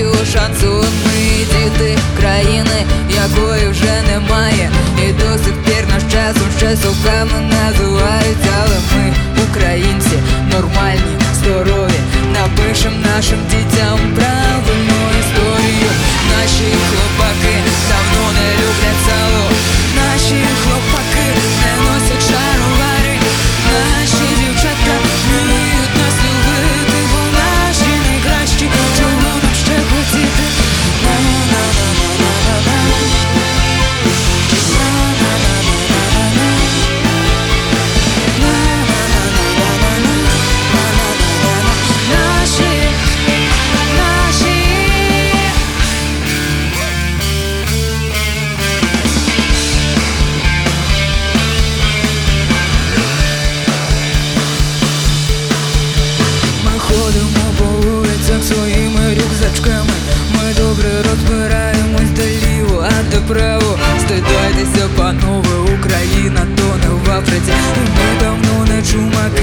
третього шансу. Ми діти країни, якої вже немає, і до сих пір наш часом ще совками називають. Але ми, українці, нормальні, здорові, напишем нашим дітям правильну історію. Наші хлопаки давно не люблять сало, наші хлопаки не носять шаровари, наші дівчатка вміють нас любити, бо наші найкращі, чого нам ще хотіти. Своїми рюкзачками ми добре розбираємось, де ліво, а де право. Стидайтеся, панове, Україна то не в Африці, і ми давно не чумаки.